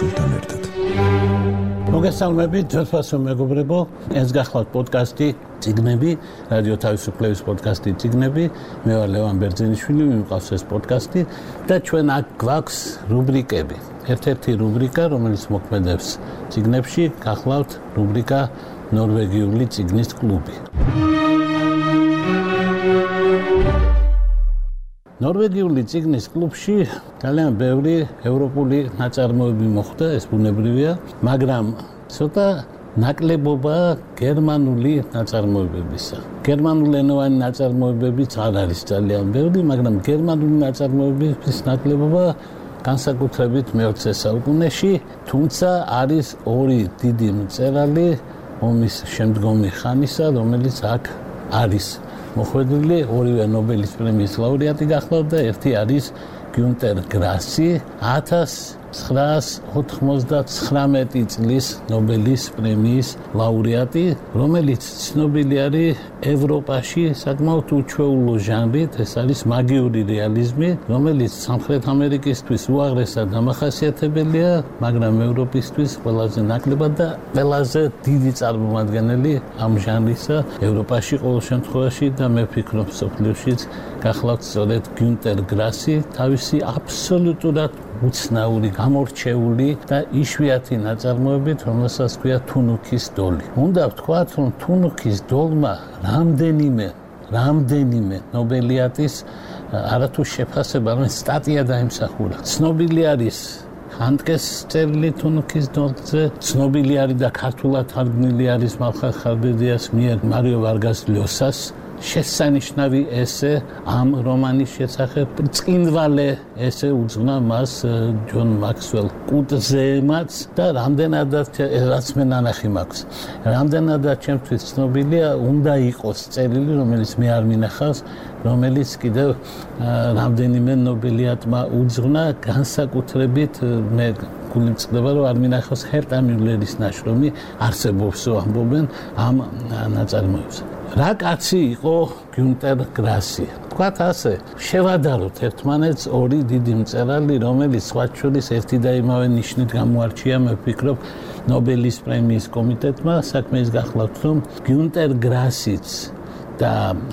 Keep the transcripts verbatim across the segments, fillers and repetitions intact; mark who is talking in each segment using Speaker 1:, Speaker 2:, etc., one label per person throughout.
Speaker 1: ბავშვებთან ერთად.
Speaker 2: მოგესალმებით, ძვირფასო მეგობრებო, ეს გახლავთ პოდკასტი წიგნები, რადიო თავისუფლების პოდკასტი წიგნები. მე ვარ ლევან ბერძენიშვილი, მიმყავს ეს პოდკასტი და ჩვენ აქ გვაქვს რუბრიკები. ერთ-ერთი რუბრიკა, რომელიც მოქმედებს წიგნებში, გახლავთ რუბრიკა ნორვეგიული წიგნის კლუბი. ნორვეგიული წიგნის კლუბში ძალიან ბევრი ევროპული ნაწარმოები მოხდა, ეს ბუნებრივია, მაგრამ ცოტა ნაკლებობა გერმანული ნაწარმოებებისა. გერმანულენოვანი ნაწარმოებებიც არ არის ძალიან ბევრი, მაგრამ გერმანული ნაწარმოებების ნაკლებობა განსაკუთრებით მეოცე საუკუნეში, თუმცა არის ორი დიდი მწერალი ომის შემდგომი ხანისა, რომელიც აქ არის მოხვედრილი, ორივე ნობელის პრემიის ლაურეატი გახლავთ და ერთი არის გიუნტერ გრასი, ათას ცხრაას ოთხმოცდათხრამეტი წლის ნობელის პრემიის ლაურეატი, რომელიც ცნობილი არის ევროპაში საკმაოდ უჩვეულო ჟანრით, ეს არის მაგიური რეალიზმი, რომელიც სამხრეთ ამერიკისთვის უაღრესად დამახასიათებელია, მაგრამ ევროპისთვის ყველაზე ნაკლებად და ყველაზე დიდი წარმომადგენელი ამ ჟანრისა ევროპაში ყოველ შემთხვევაში და მე ვფიქრობ მსოფლიოშიც გახლავთ სწორედ გიუნტერ გრასი, თავისი აბსოლუტურად უცნაური, გამორჩეული და იშვიათი ნაწარმოებით, რომელსაც ქვია თუნუქის დოლი. უნდა ვთქვათ, რომ თუნუქის დოლმა რამდენიმე, რამდენიმე ნობელიატის არათუ შეფასება, რომ სტატია დაიმსახურა. ცნობილი არის ჰანდკეს წერილი თუნუქის დოლზე, ცნობილი არის და ქართულად თარგმნილი არის მალხარ ხარბედიას მიერ მარიო ვარგას ლიოსას შესანიშნავი ესე ამ რომანის შესახებ. ბრწყინვალე ესე უძღვნა მას ჯონ მაქსველ კუტზემაც და რამდენადაც რაც მე ნანახი მაქვს. რამდენადაც ჩემთვის ცნობილია, უნდა იყოს წერილი, რომელიც მე არ მინახავს, რომელიც კიდევ რამდენიმე ნობელიატმა უძღვნა, განსაკუთრებით მე გული მწყდება, რომ არ მინახავს ჰერტა მიულერის ნაშრომი, არსებობსო ამბობენ ამ ნაწარმოებს. რა კაცი იყო გიუნტერ გრასი? თქვათ ასე, შევადაროთ ერთმანეთს ორი დიდი მწერალი, რომელიც სხვათა შორის ერთი და იმავე ნიშნით გამოარჩია, მე ვფიქრობ, ნობელის პრემიის კომიტეტმა. საქმე ის გახლავთ, რომ გიუნტერ გრასიც და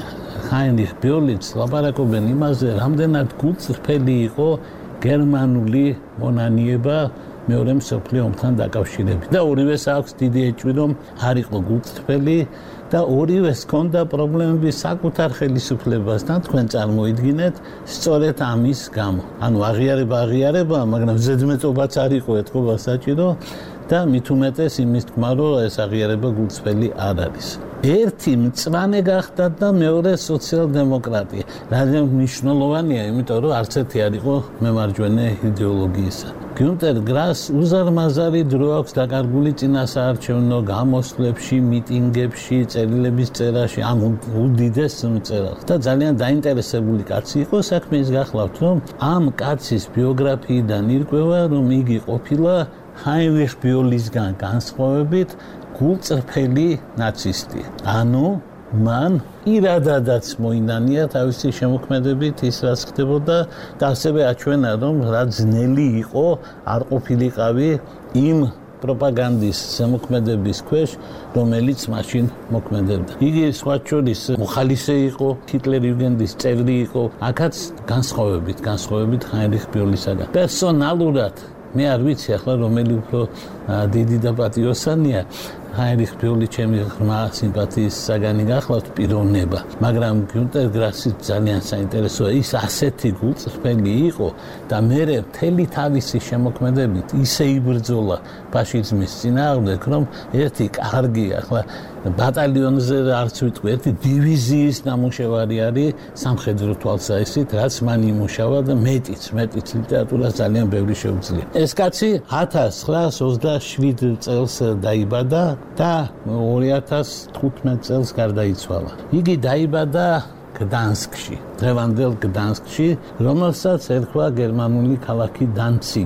Speaker 2: ჰაინრიხ ბიოლიც ლაპარაკობენ იმაზე, რამდენად გულწრფელი იყო გერმანული მონანიება მეორე მსოფლიო ომთან დაკავშირებით. და ორივეს აქვს დიდი ეჭვი, რომ არ იყო გულწრფელი და ორივეს ჰქონდა პრობლემები საკუთარ ხელისუფლებასთან, თქვენ წარმოიდგინეთ, სწორედ ამის გამო. ანუ აღიარება აღიარება, მაგრამ ზედმეტობაც არ იყო ეთქობა საჭირო და მით უმეტეს იმის თქმა, რომ ეს აღიარება გულწრფელი არ არის. ერთი მწვანე გახდა და მეორე სოციალ-დემოკრატია. რადგან მნიშვნელოვანია, იმიტომ რომ არც ერთი არ იყო მემარჯვენე იდეოლოგიისა. გიუნტერ გრასს უზარმაზარი დრო აქვს დაკარგული წინასაარჩევნო გამოსვლებში, მიტინგებში, წერილების წერაში, ამ უდიდეს მწერალს და ძალიან დაინტერესებული კაცი იყო. საქმე ის გახლავთ, რომ ამ კაცის ბიოგრაფიიდან ირკვევა, რომ იგი ყოფილა ჰაინრიხ ბიოლისგან განსხვავებით გულწრფელი ნაცისტი. ანუ მან ირადადაც მოინანია თავისი შემოქმედებით ის, რაც ხდებოდა და ასევე აჩვენა, რომ რა ძნელი იყო არ ყოფილიყავი იმ პროპაგანდის შემოქმედების ქვეშ, რომელიც მაშინ მოქმედებდა. იგი სხვათა შორის მოხალისე იყო, ჰიტლერ-იუგენდის წევრი იყო, აქაც განსხვავებით, განსხვავებით ჰაინრიხ ბიოლისაგან. პერსონალურად მე არ ვიცი ახლა რომელი უფრო დიდი და პატიოსანია, ჰაინრიხ ბიოლი ჩემი ღრმა სიმპათიის საგანი გახლავთ პიროვნება, მაგრამ გიუნტერ გრასი ძალიან საინტერესოა. ის ასეთი გულწრფელი იყო და მერე მთელი თავისი შემოქმედებით ისე იბრძოლა ფაშიზმის წინააღმდეგ, რომ ერთი კარგი ახლა ბატალიონზე არც ვიტყვი, ერთი დივიზიის ნამუშევარი არის სამხედრო თვალსაჩინით, რაც მან იმუშავა და მეტიც, მეტიც ლიტერატურას ძალიან ბევრი შეუძლია. ეს კაცი ათას ცხრაას ოცდაშვიდ წელს დაიბადა და ორი ათას თხუთმეტ წელს გარდაიცვალა. იგი დაიბადა გდანსკში, დღევანდელ გდანსკში, რომელსაც ერქვა გერმანული ქალაქი დანციგი.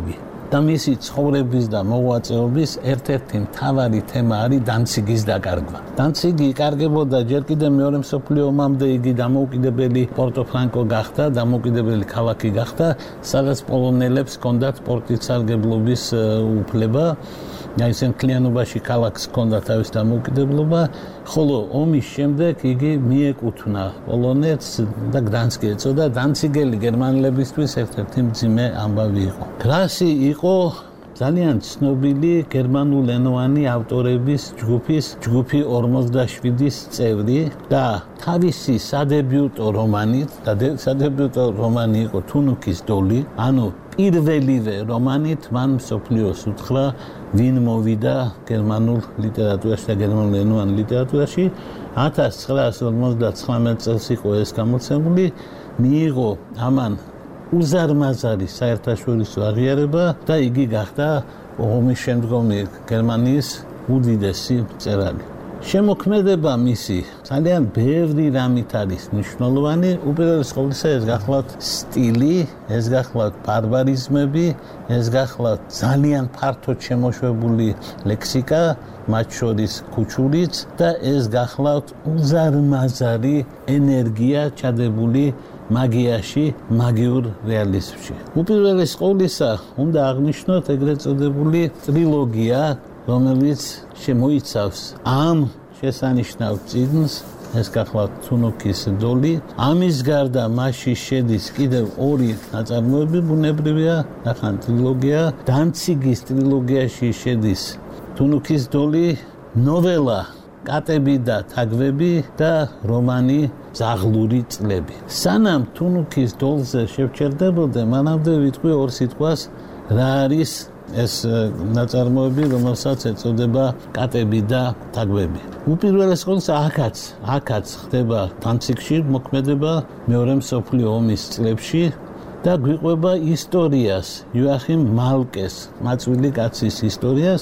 Speaker 2: და მისი ცხოვრების და მოღვაწეობის ერთ-ერთი მთავარი თემა არის დანციგის დაკარგვა. დანციგი იკარგებოდა ჯერ კიდევ მეორე მსოფლიო ომამდე იგი დამოუკიდებელი პორტო-ფრანკო გახდა, დამოუკიდებელი ქალაქი გახდა, სადაც პოლონელებს ჰქონდათ სპორტით სარგებლობის უფლება. ისინი მთლიანობაში ქალაქს ჰქონდა თავის დამოუკიდებლობა, ხოლო ომის შემდეგ იგი მიეკუთვნა პოლონეთს და გდანსკი ეწოდა. დანციგელი გერმანელებისთვის ერთ-ერთი მძიმე ამბავი იყო. გრასი იყო ძალიან ცნობილი გერმანულენოვანი ავტორების ჯგუფის ჯგუფი ორმოცდაშვიდის წევრი და თავისი სადებიუტო რომანით და სადებიუტო რომანი იყო თუნუქის დოლი, ანუ პირველივე რომანით მან მსოფლიოს უთხრა ვინ მოვიდა გერმანულ ლიტერატურაში და გერმანულენოვან ლიტერატურაში. ათას ცხრაას ორმოცდაცხრამეტ წელს იყო ეს გამოცემული, მიიღო ამან უზარმაზარი საერთაშორისო აღიარება და იგი გახდა ომის შემდგომი გერმანიის უდიდესი მწერალი. შემოქმედება მისი ძალიან ბევრი რამით არის მნიშვნელოვანი. უპირველეს ყოვლისა ეს გახლავთ სტილი, ეს გახლავთ ბარბარიზმები, ეს გახლავთ ძალიან ფართოდ შემოშვებული ლექსიკა, მათ შორის ქუჩურიც და ეს გახლავთ უზარმაზარი ენერგია ჩადებული მაგიაში, მაგიურ რეალიზმში. უპირველეს ყოვლისა უნდა აღნიშნოთ ეგრეთ წოდებული ტრილოგია, რომელიც შემოიცავს ამ შესანიშნავ წიგნს, ეს გახლავთ თუნუქის დოლი. ამის გარდა მასში შედის კიდევ ორი ნაწარმოები, ბუნებრივია, ნახან ტრილოგია. დანციგის ტრილოგიაში შედის თუნუქის დოლი, ნოველა კატები და თაგვები და რომანი ზაღლური წლები. სანამ თუნუქის დოლზე შევჩერდებოდე, მანამდე ვიტყვი ორ სიტყვას რა არის ეს ნაწარმოები, რომელსაც ეწოდება კატები და თაგვები. უპირველეს ყოვლისა აქაც, აქაც ხდება დანციგში მოქმედება მეორე მსოფლიო ომის წლებში და გვიყვება ისტორიას, იოახიმ მალკეს, მაწვილი კაცის ისტორიას.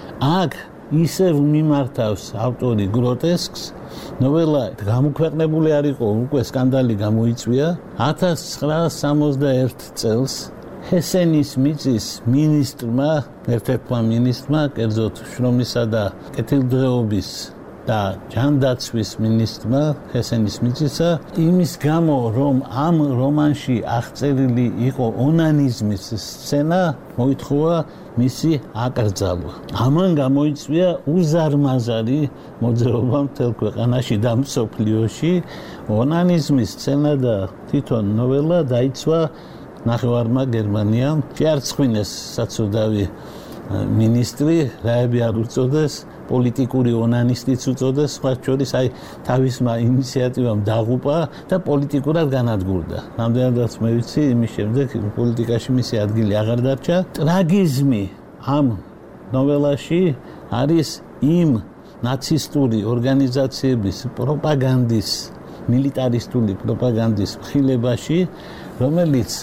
Speaker 2: აქ ისევ მიმართავს ავტორი გროტესკს. ნოველა გამოქვეყნებული არ იყო, უკვე სკანდალი გამოიწვია. ათას ცხრაას სამოცდაერთ წელს ჰესენის მიწის მინისტრმა, ერთ-ერთმა მინისტრმა, კერძოდ შრომისა და კეთილდღეობის და ჯანდაცვის მინისტრმა ჰესენის მიწისა, იმის გამო, რომ ამ რომანში აღწერილი იყო ონანიზმის სცენა, მოითხოვა მისი აკრძალვა. ამან გამოიწვია უზარმაზარი მოძრაობა მთელ ქვეყანაში და მსოფლიოში. ონანიზმის სცენა და თვითონ ნოველა დაიცვა ნახევარმა გერმანიამ. შეარწყვინეს საცოდავი მინისტრი, რაები არ უწოდეს, პოლიტიკური ონანისტიც უწოდეს, სხვა შორის აი თავისმა ინიციატივამ დაღუპა და პოლიტიკურად განადგურდა. რამდენადაც მე ვიცი, იმის შემდეგ პოლიტიკაში მისი ადგილი აღარ დარჩა. ტრაგიზმი ამ ნოველაში არის იმ ნაცისტური ორგანიზაციების პროპაგანდის, მილიტარისტული პროპაგანდის მხილებაში, რომელიც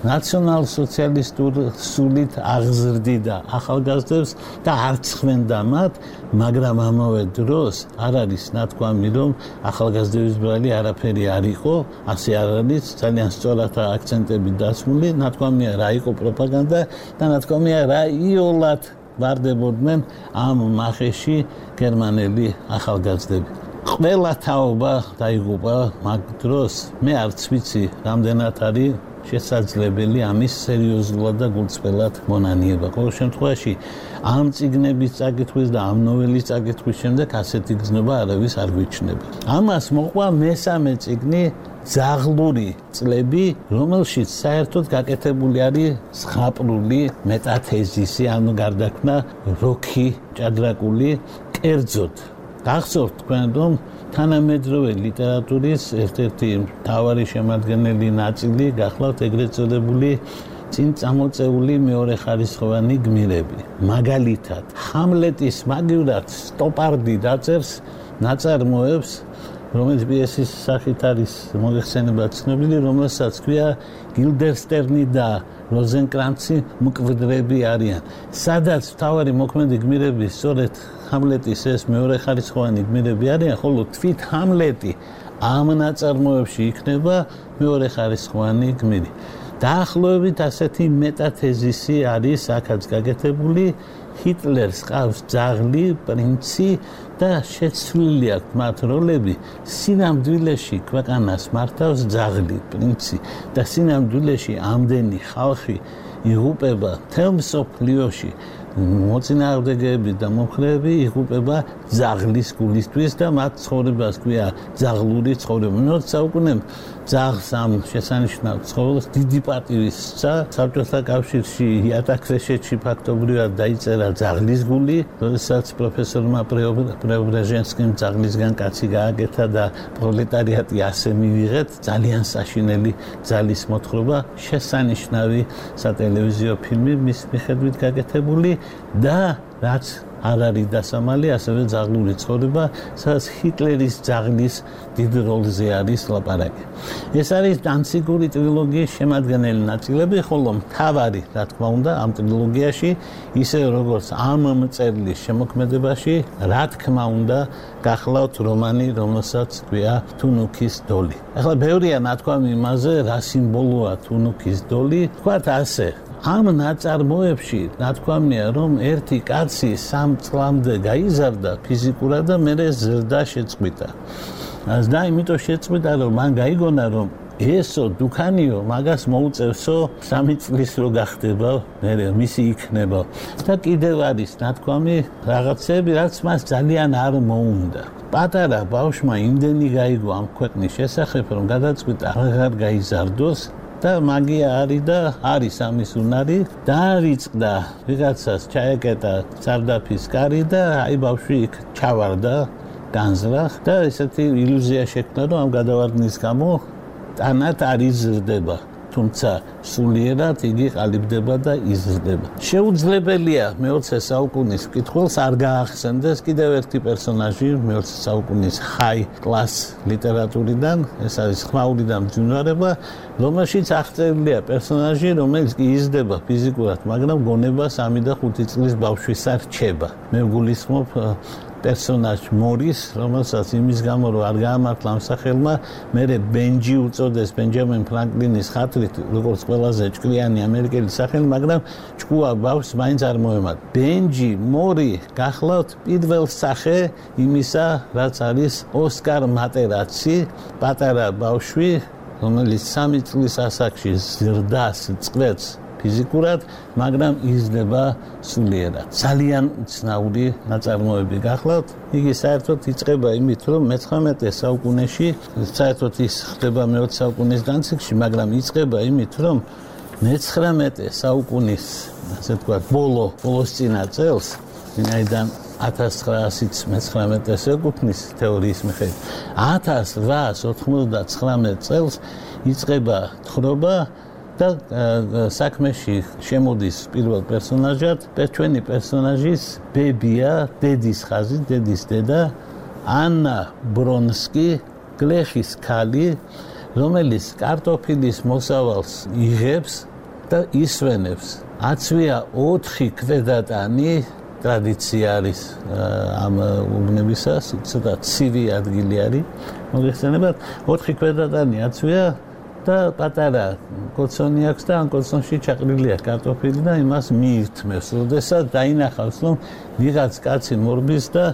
Speaker 2: ნაციონალ-სოციალისტურ სულით აღზრდიდა ახალგაზრდებს და არც ხვენდა მათ, მაგრამ ამავე დროს არ არის ნათქვამი, რომ ახალგაზრდების ბრალი არაფერი არ იყო, ასე არ არის, ძალიან სწორადაა აქცენტები დასმული, ნათქვამია რა იყო პროპაგანდა და ნათქვამია რა იოლად ვარდებოდნენ ამ მახეში გერმანელი ახალგაზრდები. ყველა თაობა დაიღუპა მაგ დროს, მე არც ვიცი, რამდენად არის შესაძლებელი ამის სერიოზულად და გულწრფელად მონანიება. ყოველ შემთხვევაში ამ წიგნების წაკითხვის და ამ ნოველის წაკითხვის შემდეგ ასეთი გზნობა არავის არ გვიჩნდება. ამას მოყვა მესამე წიგნი ზაღლური წლები, რომელშიც საერთოდ გაკეთებული არის ზღაპრული მეტათეზისი, ანუ გარდაქმნა როქი ჭადრაკული. კერძოდ გახსოვთ თქვენ, რომ თანამედროვე ლიტერატურის ერთ-ერთი მთავარი შემადგენელი ნაწილი გახლავთ ეგრეთ წოდებული წინ წამოწეული მეორეხარისხოვანი გმირები. მაგალითად, ჰამლეტის მაგივრად სტოპარდი დაწერს ნაწარმოებს, რომელიც პიესის სახით არის მოიხსენება ცნობილი, რომელსაც ქვია გილდერსტერნი და როზენკრანცი მკვდრები არიან. სადაც მთავარი მოქმედი გმირები სწორედ ჰამლეტის ეს მეორეხარისხოვანი გმირები არიან, ხოლო თვით ჰამლეტი ამ ნაწარმოებში იქნება მეორეხარისხოვანი გმირი. დაახლოებით ასეთი მეტათეზისი არის აქაც გაკეთებული. ჰიტლერს ყავს ძაღლი, პრინცი და შეცვლილი აქვს მათ როლები. სინამდვილეში ქვეყანას მართავს ძაღლი, პრინცი და სინამდვილეში ამდენი ხალხი იღუპება მთელ მსოფლიოში. მოწინააღმდეგეები და მომხრეები იღუპება ძაღლის გულისთვის და მათ ცხოვრებას ქვია ძაღლური ცხოვრება. მეოცე საუკუნემ ძაღლს ამ შესანიშნავ ცხოველს დიდი პატივი სცა. საბჭოთა კავშირში იატაკრეშეთში ფაქტობრივად დაიწერა ძაღლის გული, როდესაც პროფესორმა პრეობრაჟენსკიმ ძაღლისგან კაცი გააკეთა და პროლეტარიატი ასე მივიღეთ. ძალიან საშინელი ძალის მოთხრობა, შესანიშნავი სატელევიზიო ფილმი მის მიხედვით გაკეთებული და რაც არ არის დასამალი, ასევე ძაღლური ცხოვრება, სადაც ჰიტლერის ძაღლის დიდ როლზე არის ლაპარაკი. ეს არის დანციგური ტრილოგიის შემადგენელი ნაწილები, ხოლო მთავარი, რა თქმა უნდა, ამ ტრილოგიაში, ისე როგორც ამ მწერლის შემოქმედებაში, რა თქმა უნდა, გახლავთ რომანი, რომელსაც ქვია თუნუქის დოლი. ახლა ბევრია ნათქვამი იმაზე, რა სიმბოლოა თუნუქის დოლი, თქვათ ასე. ამ ნაწარმოებში ნათქვამია, რომ ერთი კაცი სამ წლამდე გაიზარდა ფიზიკურად და მერე ზრდა შეწყვიტა. და იმიტომ შეწყვიტა, რომ მან გაიგონა, რომ ესო დუქანიო მაგას მოუწევსო სამი წლის რო გახდება, მერე მისი იქნება. და კიდევ არის ნათქვამი რაღაცები, რაც მას ძალიან არ მოუნდა. პატარა ბავშვმა იმდენი გაიგო ამ ქვეყნის შესახებ, რომ გადაწყვიტა აღარ გაიზარდოს. და მაგია არის და არის ამის უნარი. დაარიწყდა ვიღაცას ჩაეკეტა სარდაფის კარი და აი ბავშვი იქ ჩავარდა განზრახ და ესეთი ილუზია შექმნა, რომ ამ გადავარდნის გამო ტანად არ იზრდება. თუმცა სულიერად იგი ყალიბდება და იზრდება. შეუძლებელია მეოცე საუკუნის მკითხველს არ გაახსენდეს კიდევ ერთი პერსონაჟი მეოცე საუკუნის ჰაი კლას ლიტერატურიდან, ეს არის ხმაური და მძვინვარება, რომელშიც აღწერილია პერსონაჟი, რომელიც კი იზრდება ფიზიკურად, მაგრამ გონება სამი და ხუთი წლის ბავშვისა რჩება. მე ვგულისხმობ პერსონაჟ მორის, რომელსაც იმის გამო რომ არ გაამართლა ამ სახელმა, მერე ბენჯი უწოდეს ბენჯამინ ფრანკლინის ხათრით, როგორც ყველაზე ჭკვიანი ამერიკელი სახელი, მაგრამ ჭკუა ბავშვს მაინც არ მოემატ. ბენჯი მორი გახლავთ პირველ სახე იმისა, რაც არის ოსკარ მატერაცი, პატარა ბავშვი, რომელიც სამი წლის ასაკში ზრდას წყვეტს ფიზიკურად, მაგრამ იზრდება სულიერად. ძალიან ცნაური ნაწარმოები გახლავთ. იგი საერთოდ იწყება იმით, რომ მეცხრამეტე საუკუნეში, საერთოდ ის ხდება მეოცე საუკუნის განციკში, მაგრამ იწყება იმით, რომ მეცხრამეტე საუკუნის, ასე ვთქვათ, ბოლო, ბოლოს წინა წელს, ვინაიდან ათას ცხრაასიც მეცხრამეტეს ეკუთვნის თეორიის მიხედვით, ათას რვაას ოთხმოცდაცხრამეტ წელს იწყება თხრობა და საქმეში შემოდის პირველ პერსონაჟად, ჩვენი პერსონაჟის ბებია, დედის ხაზი, დედის დედა, ანა ბრონსკი, გლეხის ქალი, რომელიც კარტოფილის მოსავალს იღებს და ისვენებს. აცვია ოთხი ქვედატანი, ტრადიცია არის ამ უბნებისას, ცოტა ცივი ადგილი არის, მოგეხსენებათ, ოთხი ქვედატანი აცვია და პატარა კოცონი აქვს და ამ კოცონში ჩაყრილია კარტოფილი და იმას მიირთმევს. როდესაც დაინახავს, რომ ვიღაც კაცი მორბის და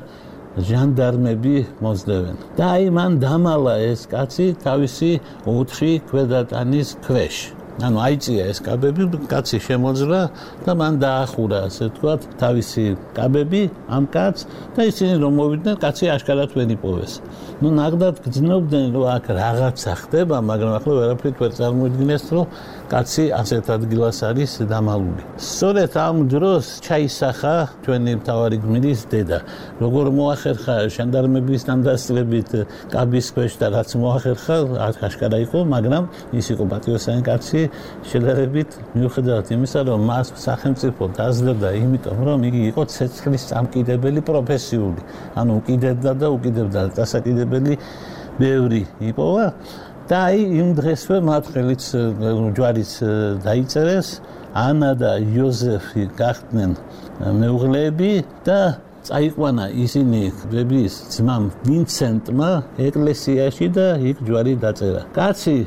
Speaker 2: ჟანდარმები მოძლებენ. და აი მან დამალა ეს კაცი თავისი ოთხი ქვედატანის ქვეშ. ანუ აიწია ეს კაბები, კაცი შემოძრა და მან დაახურა, ასე ვთქვათ, თავისი კაბები ამ კაცს და ისინი რომ მოვიდნენ, კაცი აშკარად ვერ იპოვეს. ნუ ნახდათ გძნობდნენ, რომ აქ რაღაცა ხდება, მაგრამ ახლა ვერაფრით ვერ წარმოიდგინეს, რომ კაცი ასეთ ადგილას არის დამალული. სწორედ ამ დროს ჩაისახა ჩვენი მთავარი გმირის დედა. როგორ მოახერხა ჟანდარმების დამდასწრებით კაბის ქვეშ და რაც მოახერხა, აშკარა იყო, მაგრამ ის იყო პატიოსანი კაცი, შედარებით მიუხედავად იმისა, რომ მას სახელმწიფო დაძლევდა, იმიტომ რომ იგი იყო ცეცხლის წამკიდებელი პროფესიული. ანუ უკიდებდა და უკიდებდა დასაკიდებელი ბევრი იპოვა. და აი იმ დღესვე მათ ხელით ჯვარიც დაიწერეს, ანა და იოზეფი გახდნენ მეუღლეები და წაიყვანა ისინი ბების ძმამ ვინცენტმა ეკლესიაში და იქ ჯვარი დაწერა. კაცი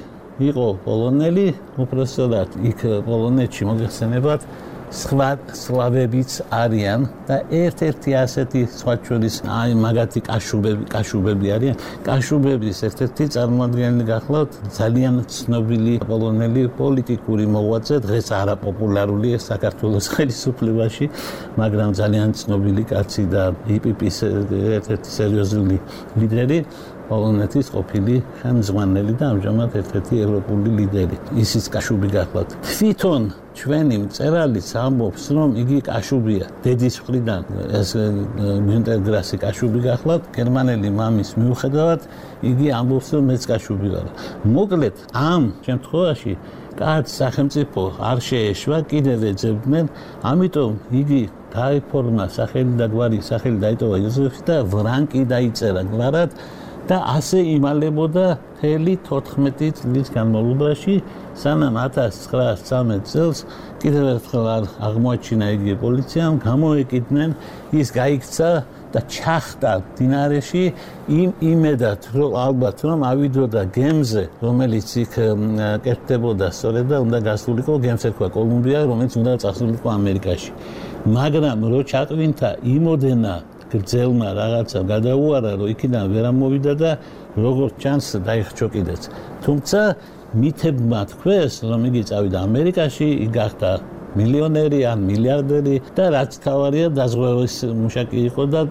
Speaker 2: იყო პოლონელი, უпростად იქ პოლონეთში მოგეხსენებათ სხვა სლავებიც არიან და ერთ-ერთი ასეთი სხვა შორის აი მაგათი კაშუბები, კაშუბები არიან. კაშუბების ერთ-ერთი წარმოადგენელი გახლავთ ძალიან ცნობილი პოლონელი პოლიტიკური მოღვაწე, დღეს არაპოპულარული საქართველოს ხელისუფლებაში, მაგრამ ძალიან ცნობილი კაცი და ი პი პის ერთ-ერთი სერიოზული ლიდერი. პოლონეთის ყოფილი ხელმძღვანელი და ამჟამად ერთ-ერთი ევროპული ლიდერი. ისიც კაშუბი გახლავთ. თვითონ ჩვენი მწერალიც ამბობს, რომ იგი კაშუბია. დედის მხრიდან ეს გუნტერ გრასი კაშუბი გახლავთ, გერმანელი მამის მიუხედავად, იგი ამბობს, რომ მეც კაშუბი ვარ. მოკლედ, ამ შემთხვევაში კაც სახელმწიფო არ შეეშვა, კიდევ ეძებდნენ, ამიტომ იგი დაიფორმა სახელი და გვარი, სახელი დაიტოვა იოზეფი და ვრანკი დაიწერა გლარად. და ასე იმალებოდა მთელი თოთხმეტი წლის განმავლობაში, სანამ ათას ცხრაას ცხრამეტ წელს კიდევ ერთხელ არ აღმოაჩინა იგი პოლიციამ, გამოეკიდნენ, ის გაიქცა და ჩახტა მდინარეში იმ იმედად, რომ ალბათ რომ ავიდოდა გემზე, რომელიც იქ კეთდებოდა სწორედ და უნდა გასულიყო გემს ერქვა კოლუმბია, რომელიც უნდა წასულიყო ამერიკაში. მაგრამ რო ჩატვინთა იმოდენა გრძელმა რაღაცა გადაუარა, რომ იქიდან ვერ ამოვიდა და როგორც ჩანს დაიხჩო კიდეც. თუმცა მითებმა თქვეს, რომ იგი წავიდა ამერიკაში, იგი გახდა მილიონერი ან მილიარდერი და რაც თავარია დაზღვევის მუშაკი იყო და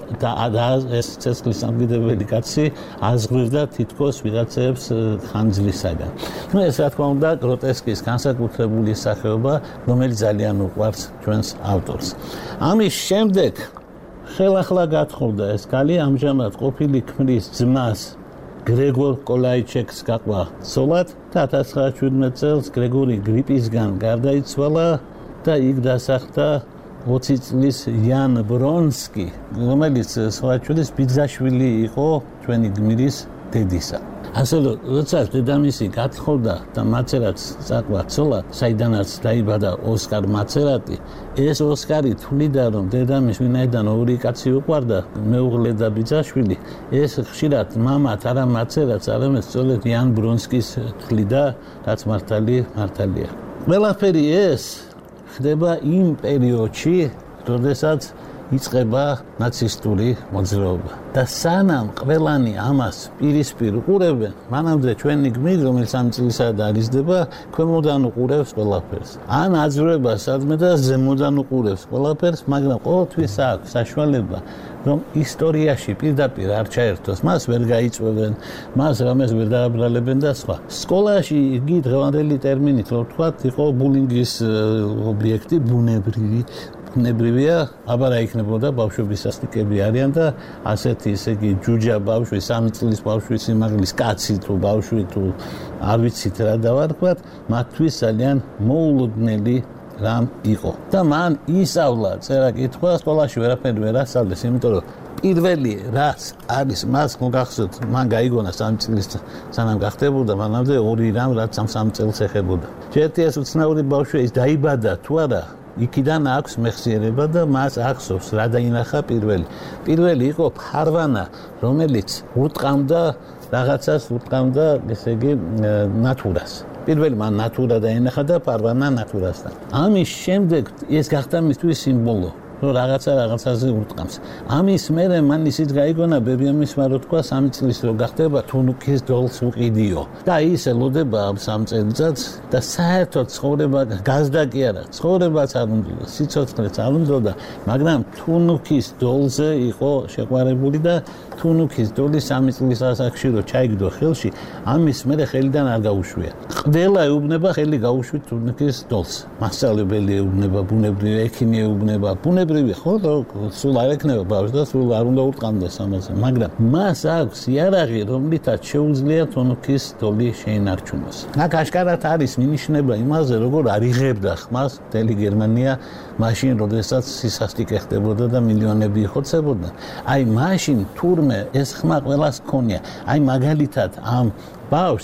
Speaker 2: ეს ცეცხლის სამგიდებელი კაცი აზღვევდა თითქოს ვიღაცებს ხანძლისაგან. ნუ ეს რა თქმა უნდა გროტესკის განსაკუთრებული სახეობა, რომელიც ძალიან უყვარს ჩვენს ავტორს. ამის შემდეგ ხელახლა გათხოვდა ეს ქალი, ამჟამად ყოფილი ქმრის ძმას გრეგორ კოლაიჩეკს გაყვა ცოლად და ათას ცხრაას შვიდმეტ წელს გრეგორი გრიპისგან გარდაიცვალა და იქ დასახლდა ოცი წლის იან ბრონსკი, რომელიც სხვა შორის ბიძაშვილი იყო ჩვენი გმირის დედისა. ასე რომ, როცა დედამისი გათხოვდა და მაცერატს წაყვა ცოლად, საიდანაც დაიბადა ოსკარ მაცერატი, ეს ოსკარი თვლიდა, რომ დედამისს ვინაიდან ორი კაცი უყვარდა, მეუღლე და ბიძაშვილი, ეს ხშირად მამათ არა მაცერატს, არამედ სწორედ იან ბრონსკის თვლიდა, რაც მართალი მართალია. ყველაფერი ეს ხდება იმ პერიოდში, როდესაც იწყება ნაცისტური მოძრაობა. და სანამ ყველანი ამას პირისპირ უყურებენ, მანამდე ჩვენი გმირი, რომელიც ამ წლისად არიზდება, ქვემოდან უყურებს ყველაფერს. ან აძვრება სადმე და ზემოდან უყურებს ყველაფერს, მაგრამ ყოველთვის აქვს საშუალება, რომ ისტორიაში პირდაპირ არ ჩაერთოს, მას ვერ გაიწვევენ, მას რამეს ვერ დააბრალებენ და სხვა. სკოლაში იგი დღევანდელი ტერმინით რო ვთქვათ, იყო ბულინგის ობიექტი, ბუნებრივი ნებრივია, აბარა იქნებოდა ბავშვების სასტიკები არიან და ასეთი ესე იგი ჯუჯა ბავშვი, სამი წლის ბავშვი, სიმაღლის კაცი თუ ბავშვი თუ არ ვიცით რა დავარქვათ, მათთვის ძალიან მოულოდნელი რამ იყო. და მან ისწავლა წერა-კითხვა, სკოლაში ვერაფერი ვერ ასწავლეს, იმიტომ რომ პირველი რაც არის მას მოგახსოვთ, მან გაიგონა სამი წლის სანამ გახდებოდა, მანამდე ორი რამ რაც სამ წელს ეხებოდა. ერთი ეს უცნაური ბავშვი ის დაიბადა თუ არა, იქიდან აქვს მეხსიერება და მას ახსოვს რა დაინახა პირველი. პირველი იყო ფარვანა, რომელიც უტყამდა რაღაცას, უტყამდა, ესე იგი, ნატურას. პირველი მან ნატურა დაინახა და ფარვანა ნატურასთან. ამის შემდეგ ეს გახდა მისთვის სიმბოლო, რომ რაღაცა რაღაცაზე უტყამს. ამის მერე მან ისიც გაიგონა, ბებიამისმა რო თქვა, სამი წლის რო გახდება, თუნუქის დოლს უყიდიო. და ის ელოდება ამ სამ წელიწადს და საერთოდ ცხოვრება გაზდა კი არა, ცხოვრებაც არ უნდა, სიცოცხლეც არ უნდა, მაგრამ თუნუქის დოლზე იყო შეყვარებული და თუნუქის დოლი სამი წლის ასაკში რო ჩაიგდო ხელში, ამის მერე ხელიდან არ გაუშვია. ყველა ეუბნება ხელი გაუშვით თუნუქის დოლს. მასწავლებელი ეუბნება, ბუნებრივი ექიმი ეუბნება, ბუნებრივი ხო, სულ არ ეკნება ბავშვს და სულ არ უნდა უტყამდეს ამაზე, მაგრამ მას აქვს იარაღი, რომლითაც შეუძლია თუნუქის დოლი შეინარჩუნოს. აქ აშკარად არის მინიშნება იმაზე, როგორ არ იღებდა ხმას მთელი გერმანია მაშინ, როდესაც სისასტიკე ხდებოდა და მილიონები იხოცებოდა. აი მაშინ თურმე ეს ხმა ყველას ჰქონია. აი მაგალითად ამ ბავშვს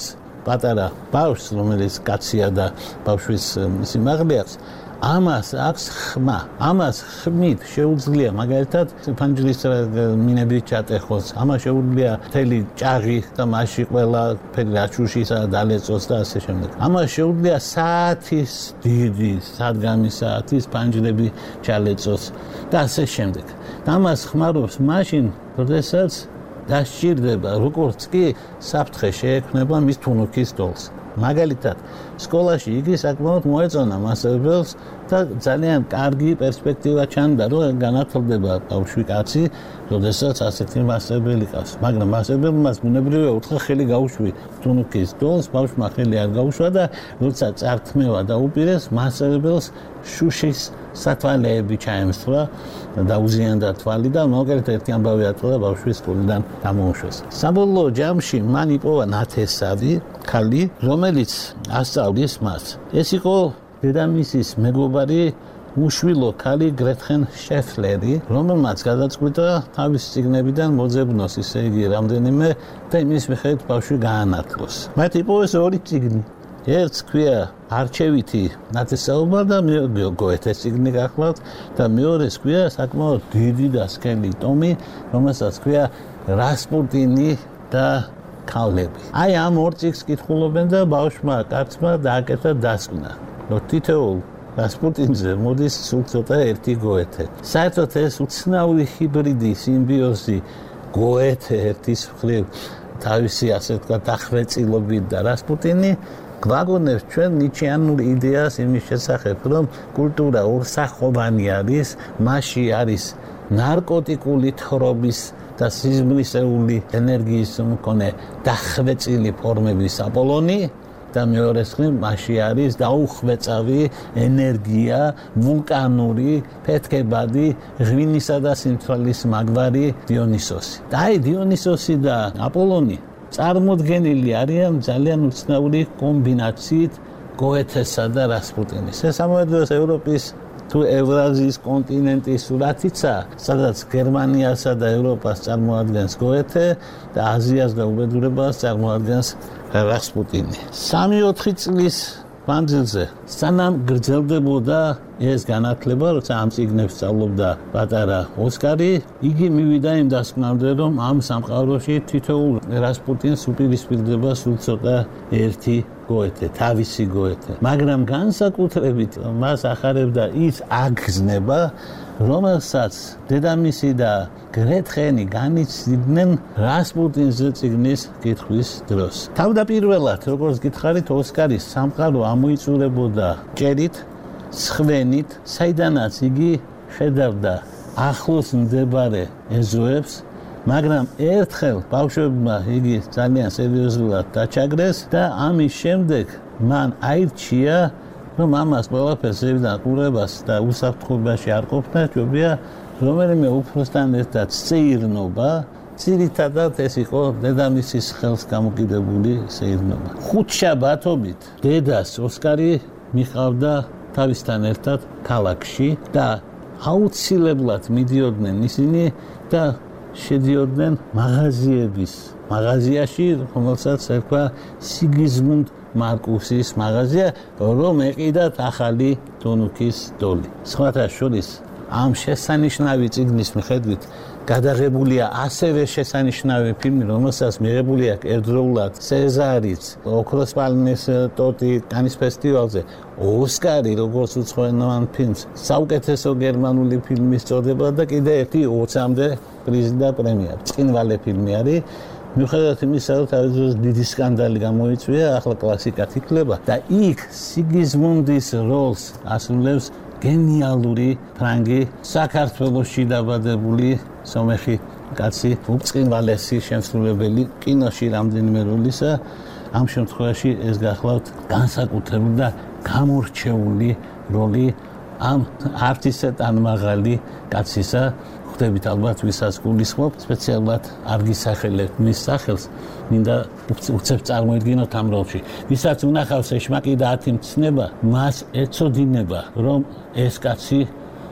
Speaker 2: პატარა ბავშვს, რომელიც კაცია და ბავშვის სიმაღლე აქვს, ამას აქვს ხმა. ამას ხმით შეუძლია მაგალითად ფანჯრის მინები ჩატეხოს. ამას შეუძლია მთელი ჭაღი და მასში ყველა ფერი რაჩუშისა დალეწოს და ასე შემდეგ. ამას შეუძლია საათის დიდი სადგამი საათის ფანჯრები ჩალეწოს და ასე შემდეგ. ამას ხმარობს მაშინ, როდესაც დასჭირდება, როგორც კი საფრთხე შეექმნება მის თუნუქის დოლს. მაგალითად, სკოლაში იგი საკმაოდ მოეწონა მასწავლებელს და ძალიან კარგი პერსპექტივა ჩანდა, რომ განათლდება ბავშვი კაცი, როდესაც ასეთი მასწავლებელი ყავს. მაგრამ მასწავლებელმა ბუნებრივია უთხრა ხელი გაუშვი თუნუქის დოლს, ბავშვმა ხელი არ გაუშვა და როცა წართმევა დაუპირეს, მასწავლებელს შუშის სათვალეები ჩაემსხვრა და უზიანდა თვალი და მაგალითად ერთი ამბავი ატყდა ბავშვის სკოლიდან დამოუშვეს. საბოლოო ჯამში მან იპოვა ნათესავი ქალი, რომელიც ასწავლის მას. ეს იყო დედამისის მეგობარი უშვილო ქალი გრეტხენ შეფლერი, რომელმაც გადაწყვიტა თავის წიგნებიდან მოძებნოს, ისე იგი რამდენიმე და იმის მიხედვით ბავშვი გაანათლოს. მათ იპოვეს ორი წიგნი. ერთს ქვია არჩევითი ნათესაობა და გოეთეს წიგნი გახლავთ და მეორეს ქვია საკმაოდ დიდი და სქელი ტომი, რომელსაც ქვია რასპუტინი და ქალები. აი ამ ორ წიგნს კითხულობენ და ბავშვმა კაცმა დააკეთა დასკვნა, რომ თითოეულ რასპუტინზე მოდის სულ ცოტა ერთი გოეთე. საერთოდ ეს უცნაური ჰიბრიდი, სიმბიოზი გოეთე ერთის მხრივ თავისი ასე ვთქვათ დახვეწილობით და რასპუტინი გვაგონებს ჩვენ ნიჩეანურ იდეას იმის შესახებ, რომ კულტურა ორსახობანი არის, მასში არის ნარკოტიკული თხრობის და სიზმრისეული ენერგიის მქონე დახვეწილი ფორმების აპოლონი და მეორე მხრივ მასში არის დაუხვეწავი ენერგია, ვულკანური, ფეთქებადი, ღვინისა და სიმთვრალის მაგვარი დიონისოსი. და აი დიონისოსი და აპოლონი წარმოდგენილი არიან ძალიან უცნაური კომბინაციით გოეთესა და რასპუტინის. ეს ამოედოს ევროპის თუ ევრაზიის კონტინენტის სურათიცა, სადაც გერმანიასა და ევროპას წარმოადგენს გოეთე და აზიას და უბედურებას წარმოადგენს რასპუტინი. სამი-ოთხი წლის მანძილზე სანამ გრძელდებოდა ეს განათლება, როცა ამ წიგნებს სწავლობდა პატარა ოსკარი, იგი მივიდა იმ დასკვნამდე, რომ ამ სამყაროში თითოეულ რასპუტინს უპირისპირდება სულ ცოტა ერთი გოეთე, თავისი გოეთე. მაგრამ განსაკუთრებით მას ახარებდა ის აგზნება, რომელსაც დედამისი და გრეტხენი განიცდიდნენ რასპუტინზე წიგნის კითხვის დროს. თავდაპირველად, როგორც გითხარით, ოსკარის სამყარო ამოიწურებოდა ჭერით, სხვენით, საიდანაც იგი ხედავდა ახლოს მდებარე ეზოებს, მაგრამ ერთხელ ბავშვებმა იგი ძალიან სერიოზულად დაჩაგრეს და ამის შემდეგ მან აირჩია, რომ ამას ყველაფერს ზევიდან ყურებას და უსაფრთხოებაში არ ყოფნა, ჯობია რომელიმე უფროსთან ერთად სეირნობა, ძირითადად ეს იყო დედამისის ხელს გამოკიდებული სეირნობა. ხუთშაბათობით დედას ოსკარი მიყავდა თავისთან ერთად ქალაქში და აუცილებლად მიდიოდნენ ისინი და შედიოდნენ მაღაზიების მაღაზიაში, რომელსაც ერქვა სიგიზმუნდ მარკუსის მაღაზია, რომ ეყიდათ ახალი თუნუქის დოლი. სხვათა შორის ამ შესანიშნავი წიგნის მიხედვით გადაღებულია ასევე შესანიშნავი ფილმი, რომელსაც მიღებული აქვს ერთდროულად სეზარიც, ოქროს პალმის ტოტი კანის ფესტივალზე, ოსკარი როგორც უცხოენოვან ფილმს, საუკეთესო გერმანული ფილმის წოდება და კიდე ერთი ოცამდე პრიზი და პრემია. ბრწყინვალე ფილმი არის. მიუხედავად იმისა, რომ თავის დროს დიდი სკანდალი გამოიწვია, ახლა კლასიკად იქნება და იქ სიგიზმუნდის როლს ასრულებს გენიალური ფრანგი საქართველოში დაბადებული სომეხი კაცი, უბრწყინვალესი შემსრულებელი კინოში რამდენიმე როლისა. ამ შემთხვევაში ეს გახლავთ განსაკუთრებული და გამორჩეული როლი ამ არტისტად მაღალი კაცისა. ხვდებით ალბათ ვისაც გულისხმობ, სპეციალურად არ გისახელებ მის სახელს, მინდა უცებ წარმოედგინოთ ამ როლში. ვისაც უნახავს ეშმაკი და ათი მცნება, მას ეცოდინება, რომ ეს კაცი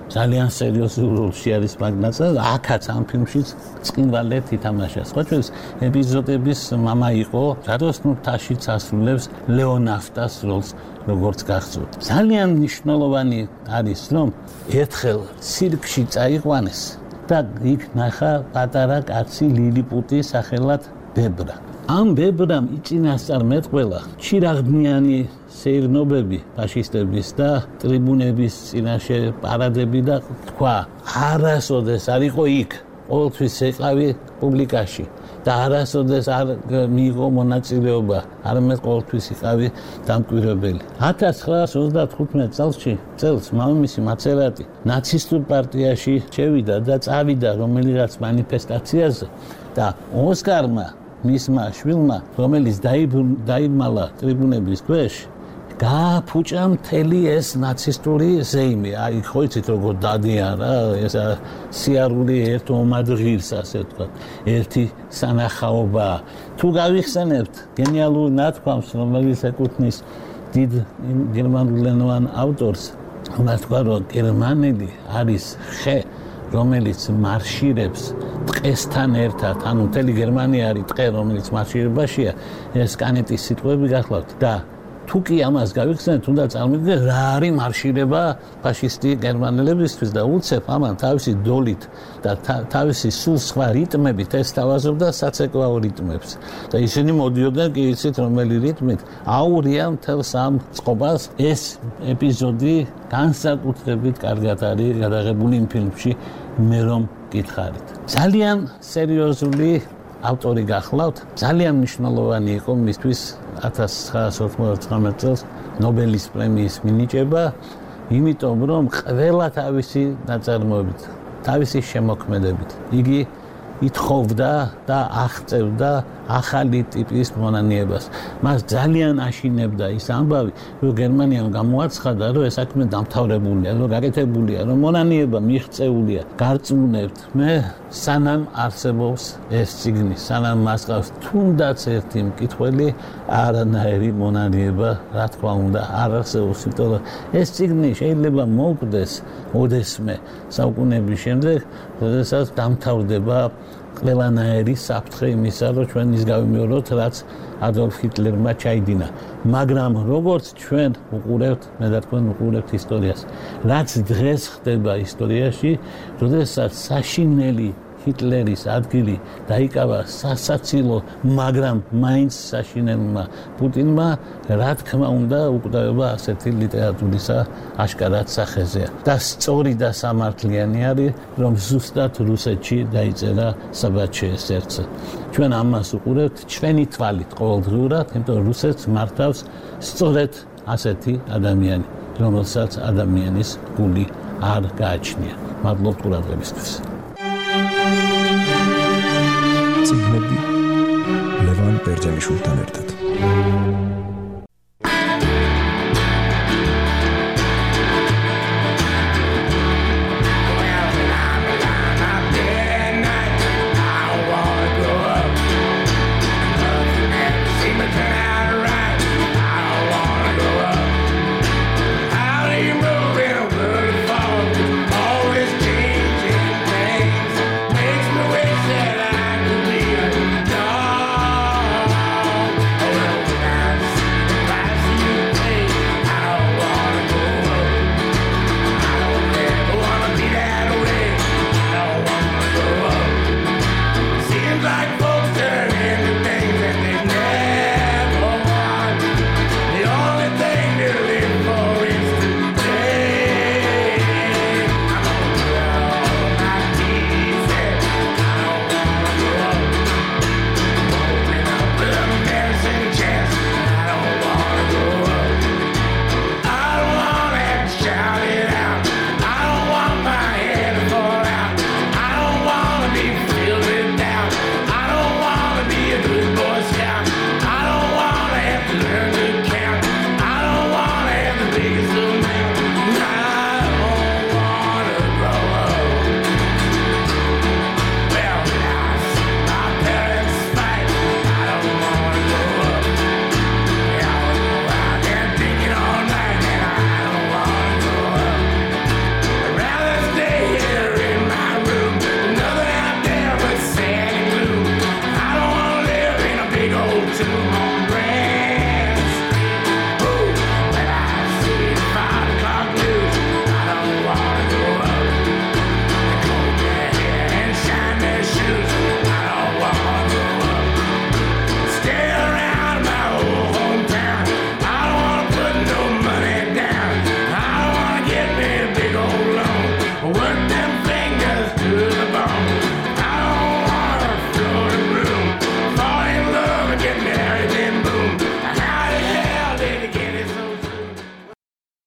Speaker 2: ძალიან სერიოზულ როლში არის მაგნაცა, აქაც ამ ფილმშიც წინვალეთ ითამაშა. სხვა ჩვენს ეპიზოდების მამა იყო, ჯადოსნურთაშიც ასრულებს ლეონავტას როლს, როგორც გახსოვთ. ძალიან მნიშვნელოვანი არის, რომ ერთხელ ცირკში წაიყვანეს და იქ ნახა პატარა კაცი ლილიპუტი სახელად ბებრა. ამ ბებრამ იწინასწარმეტყველა ჩირაღდნიანი სეირნობები ფაშისტების და ტრიბუნების წინაშე პარადები და თქვა, არასოდეს არ იყო იქ, ყოველთვის ეყავი პუბლიკაში და არასოდეს არ მიიღო მონაწილეობა, არამედ ყოველთვის იყავი დამკვირვებელი. ათას ცხრაას ოცდათხუთმეტ წელსში წელს მამამისი მაცერატი ნაცისტურ პარტიაში შევიდა და წავიდა რომელიღაც მანიფესტაციაზე და ოსკარმა მისმა შვილმა, რომელიც დაიბმალა ტრიბუნების ქვეშ, გააფუჭა მთელი ეს ნაცისტური ზეიმი. აი, ხო იცით როგორ დადიან რა, ეს სიარული ერთ ომად ღირს, ასე ვთქვათ, ერთი სანახაობა. თუ გავიხსენებთ გენიალურ ნათქვამს, რომელიც ეკუთვნის დიდ გერმანულენოვან ავტორს, მას თქვა, რომ გერმანელი არის ხე, რომელიც მარშირებს ტყესთან ერთად, ანუ მთელი გერმანია არის ტყე, რომელიც მარშირებაშია, ეს კანეტის სიტყვები გახლავთ და თუ კი ამას გავიხსენებთ, უნდა წარმოვიდგინოთ რა არის მარშირება ფაშისტი გერმანელებისთვის და უცებ ამან თავისი დოლით და თავისი სულ სხვა რიტმებით ესთავაზებდა საცეკვაო რიტმებს და ისინი მოდიოდნენ კი იცით რომელი რიტმით აურიან მთელს ამ წყობას. ეს ეპიზოდი განსაკუთრებით კარგად არის გადაღებული იმ ფილმში, მე რომ გითხარით. ძალიან სერიოზული ავტორი გახლავთ, ძალიან მნიშვნელოვანი იყო მისთვის ათას ცხრაას ოცდათხმეტ წელს ნობელის პრემიის მინიჭება, იმიტომ რომ ყველა თავისი ნაწარმოებით, თავისი შემოქმედებით იგი ითხოვდა და აღწევდა ახალი ტიპის მონანიებას. მას ძალიან აშინებდა ის ამბავი, რომ გერმანიამ გამოაცხადა, რომ ეს საქმე დამთავრებულია, რომ გაკეთებულია, რომ მონანიება მიღწეულია. გარწმუნებთ, მე სანამ არსებობს ეს წიგნი, სანამ მას ყავს თუნდაც ერთი მკითხველი, არანაირი მონანიება, რა თქმა უნდა, არ არსებობს, იმიტომ რომ ეს წიგნი შეიძლება მოუკვდეს ოდესმე საუკუნეების შემდეგ, როდესაც დამთავრდება ყველანაირი საფრთხე იმისა, რომ ჩვენ ის გავიმეოროთ, რაც ადოლფ ჰიტლერმა ჩაიდინა. მაგრამ როგორც ჩვენ უყურებთ, მე და თქვენ უყურებთ ისტორიას, რაც დღეს ხდება ისტორიაში, როდესაც საშინელი ჰიტლერის ადგილი დაიკავა სასაცილო, მაგრამ მაინც საშინელმა პუტინმა, რა თქმა უნდა, უკვდავება ასეთი ლიტერატურისა აშკარად სახეზეა. და სწორი და სამართლიანი არის, რომ ზუსტად რუსეთში დაიწერა საბაჩეეს სერდზე. ჩვენ ამას უყურებთ ჩვენი თვალით ყოველდღიურად, იმიტომ რომ რუსეთს მართავს სწორედ ასეთი ადამიანი, რომელსაც ადამიანის გული არ გააჩნია. მადლობთ ყურადღებისთვის.
Speaker 1: ციგნები ლევან ბერძენიშვილთან ერთად.